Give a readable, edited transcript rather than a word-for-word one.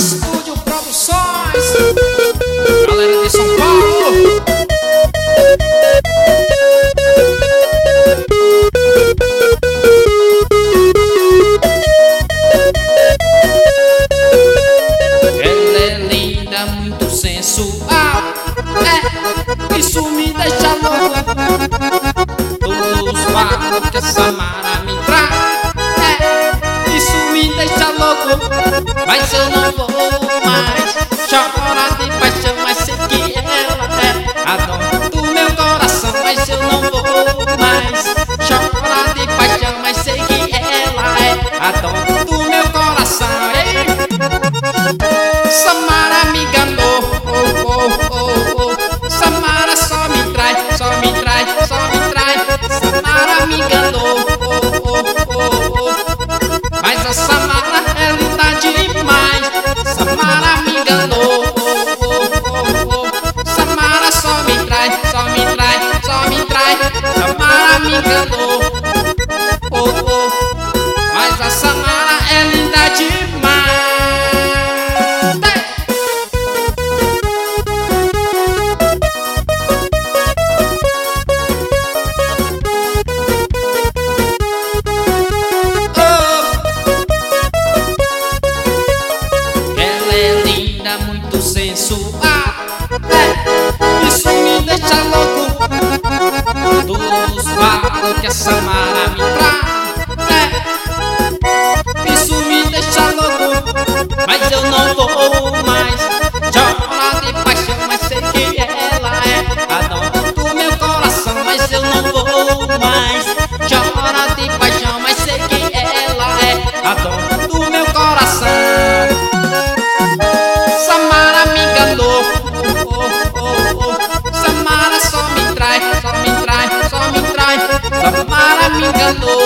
Estúdio Produções, galera de São Paulo. Ela é linda, muito sensual, isso me deixa louco. Todos falam que essa Mara me trai, isso me deixa louco. Mas eu não vou mais chorar de paixão, mas sei que ela é a dona do meu coração. Mas eu não vou mais chorar de paixão, mas sei que ela é a dona do meu coração. Ei! Samara me enganou, oh, oh, oh, oh. Samara só me trai, só me trai, só me trai. Samara me enganou, oh, oh, oh, oh. Mas a Samara é linda demais. Samara me enganou, oh, oh, oh, oh. Samara só me trai, só me trai, só me trai. Samara me enganou, oh, oh. Mas a Samara é linda demais. Muito sensual, isso me deixa louco. Todos falam que essa Mara me trai, isso me deixa louco. Mas eu não vou mais chorar de paixão, mas sei que ela é a dona do meu coração. Mas eu não vou mais chorar de paixão, mas sei que ela é a dona do meu coração. Samara me enganou, oh, oh, oh. Samara só me trai, só me trai, só me trai. Samara me enganou.